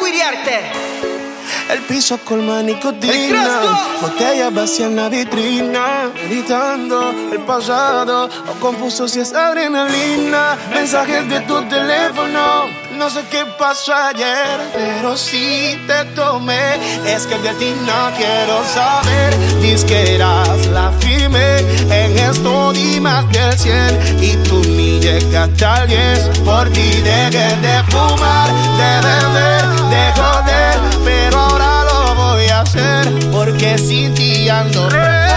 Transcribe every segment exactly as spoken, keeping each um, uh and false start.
Iriarte. El piso colma nicotina, botellas vacías en la vitrina, meditando el pasado, o confuso si es adrenalina. Mensajes de tu teléfono, no sé qué pasó ayer, pero si te tomé, es que de ti no quiero saber. Dices que eras la firme, en esto di más del cien, y tú ni llegaste al diez. Por ti dejé de fumar, de beber, de joder, pero ahora lo voy a hacer, porque sin ti ando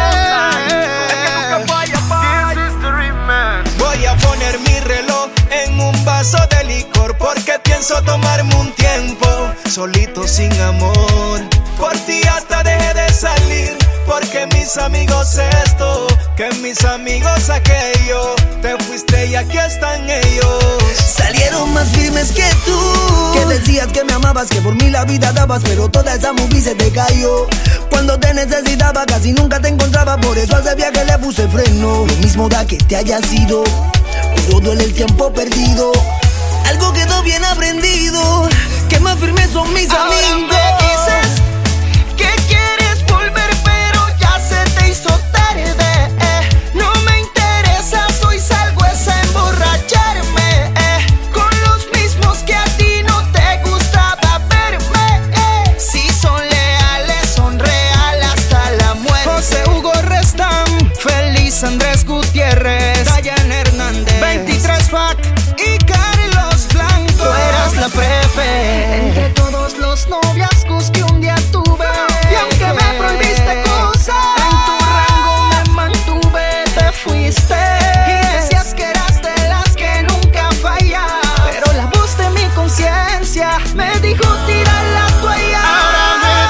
Voy a poner mi reloj en un vaso de licor, porque pienso tomarme un tiempo solito sin amor. Por ti hasta dejé de salir, porque mis amigos esto, que mis amigos aquello. Te fuiste y aquí están ellos. Salieron más firmes que tú, que decías que me amabas, que por mí la vida dabas, pero toda esa movie se te cayó. Cuando te necesitaba casi nunca te encontraba, por eso a ese viaje le puse freno. Lo mismo da que te hayas ido, pero duele el tiempo perdido. Algo quedó bien aprendido, que más firmes son mis Ahora amigos. me dices que quieres volver, pero ya se te hizo tarde. eh. No me interesa, hoy salgo es a emborracharme eh. con los mismos que a ti no te gustaba verme eh. Si son leales, son real hasta la muerte. José Hugo Restam, Feliz Andrés Gutiérrez, Dayan Hernández, veintitrés Fac y Carlos Blanco. Tú eras la prefe entre todos los noviazgos que un día tuve. Y aunque me prohibiste cosas, en tu rango me mantuve. Te fuiste y decías que eras de las que nunca falla, pero la voz de mi conciencia me dijo tirar la toalla. Ahora me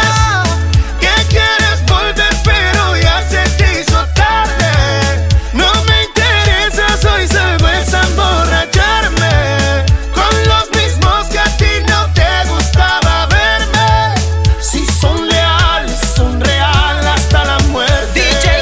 dices que quieres volver, pero ya se te hizo tarde. No me interesa, soy salvo es a emborracharme con los mismos que a ti no te gustaba verme. Si son leales, son real hasta la muerte. D J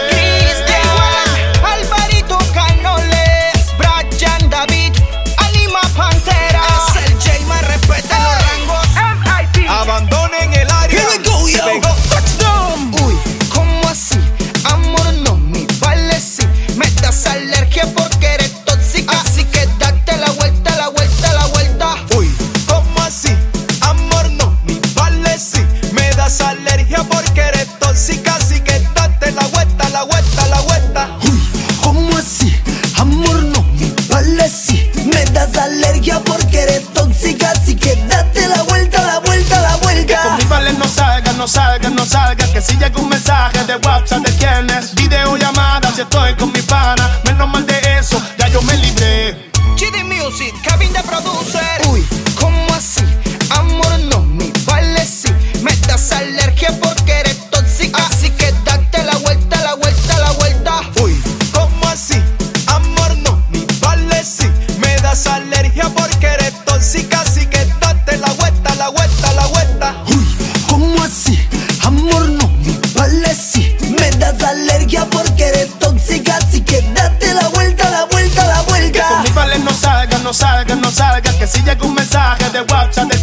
Cristian, Alvarito Canoles, Brian David, Anima Pantera. Es el J más respeta los rangos. M I P. Abandonen el área. Here we go, Se yo. pegó. Touchdown. Uy, ¿cómo así? Amor no me vale si me das alergia porque eres tóxica. Así que date la vuelta, la vuelta, la vuelta. Uy, ¿cómo así? Amor no, mi vale sí. Me das alergia porque eres tóxica, así que date la vuelta, la vuelta, la vuelta. ¿Cómo así? Amor no me vale si me das alergia porque eres tóxica, así que date la vuelta, la vuelta, la Que vuelta. con mi vale no salga, no salga, no salga. Que si llega un mensaje de WhatsApp de quién es, videollamada si estoy con mi pana. Menos mal de eso, ya yo me libré. G D Music, Kevin de Producer. Uy, ¿cómo así? Amor no me vale si me das alergia porque eres tóxica, así que date la vuelta, la vuelta, la vuelta. Uy, ¿cómo así? Amor no, mi vale sí. Me das alergia porque eres tóxica, así que date la vuelta, la vuelta, la vuelta. Uy, ¿cómo así? Amor no me vale si me das alergia porque eres tóxica, así que date la vuelta, la vuelta, la Que con vuelta. mi vale no salga, no salga, no salga. Que si llega un mensaje de WhatsApp de